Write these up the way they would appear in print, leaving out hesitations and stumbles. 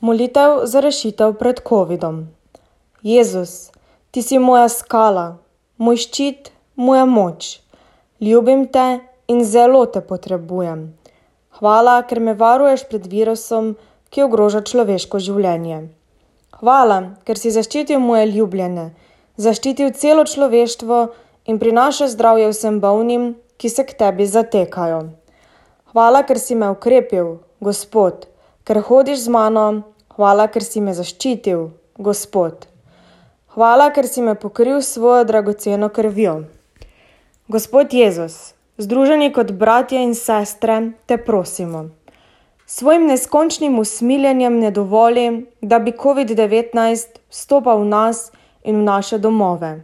Molitev za rešitev pred covidom. Jezus, ti si moja skala, moj ščit, moja moč. Ljubim te in zelo te potrebujem. Hvala, ker me varuješ pred virusom, ki ogroža človeško življenje. Hvala, ker si zaščitil moje ljubljene, zaščitil celo človeštvo in prinašaš zdravje vsem bolnim, ki se k tebi zatekajo. Hvala, ker si me ukrepil, Gospod, ker hodiš z mano. Hvala, ker si me zaščitil, Gospod. Hvala, ker si me pokril s svojo dragoceno krvjo. Gospod Jezus, združeni kot bratje in sestre, te prosimo. Svojim neskončnim usmiljenjem ne dovoli, da bi COVID-19 vstopal v nas in v naše domove.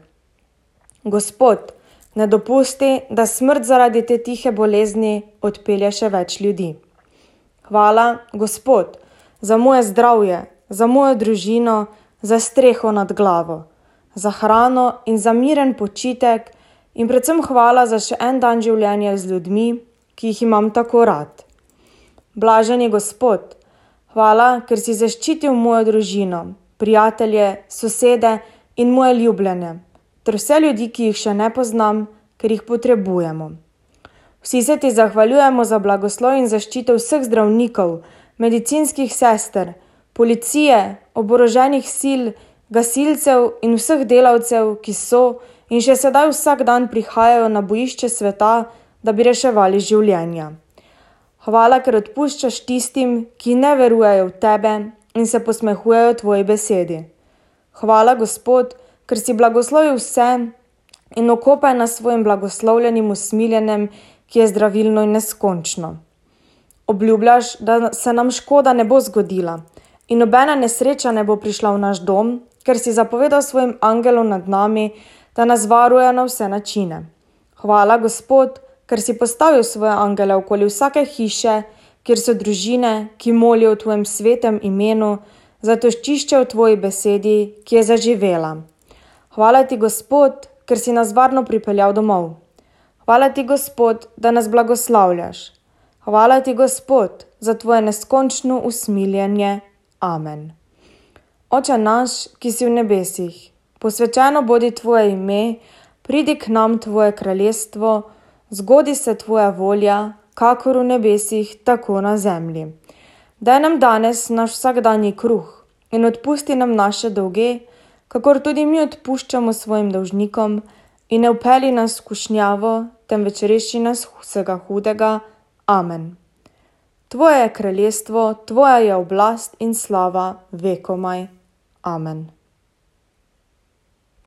Gospod, ne dopusti, da smrt zaradi te tihe bolezni odpelje še več ljudi. Hvala, Gospod, za moje zdravje, za mojo družino, za streho nad glavo, za hrano in za miren počitek in predvsem hvala za še en dan življenja z ljudmi, ki jih imam tako rad. Blaženi Gospod, hvala, ker si zaščitil mojo družino, prijatelje, sosede in moje ljubljene, ter vse ljudi, ki jih še ne poznam, ker jih potrebujemo. Vsi se ti zahvaljujemo za blagoslov in zaščito vseh zdravnikov, medicinskih sester, policije, oboroženih sil, gasilcev in vseh delavcev, ki so in še sedaj vsak dan prihajajo na bojišče sveta, da bi reševali življenja. Hvala, ker odpuščaš tistim, ki ne verujejo v tebe in se posmehujejo tvoji besedi. Hvala, Gospod, ker si blagoslovil vse in okopaj nas svojim blagoslovljenim usmiljenjem, ki je zdravilno in neskončno. Obljubljaš, da se nam škoda ne bo zgodila in nobena nesreča ne bo prišla v naš dom, ker si zapovedal svojim angelom nad nami, da nas varujejo na vse načine. Hvala, Gospod, ker si postavil svoje angele okoli vsake hiše, kjer so družine, ki molijo v tvojem svetem imenu, zato čiščejo v tvoji besedi, ki je zaživela. Hvala ti, Gospod, ker si nas varno pripeljal domov. Hvala ti, Gospod, da nas blagoslavljaš. Hvala ti, Gospod, za tvoje neskončno usmiljenje. Amen. Oče naš, ki si v nebesih, posvečeno bodi tvoje ime, pridi k nam tvoje kraljestvo, zgodi se tvoja volja, kakor v nebesih, tako na zemlji. Daj nam danes naš vsakdanji kruh in odpusti nam naše dolge, kakor tudi mi odpuščamo svojim dolžnikom, in ne vpelji nas v skušnjavo, temveč reši nas vsega hudega. Amen. Tvoje je kraljestvo, tvoja je oblast in slava vekomaj. Amen.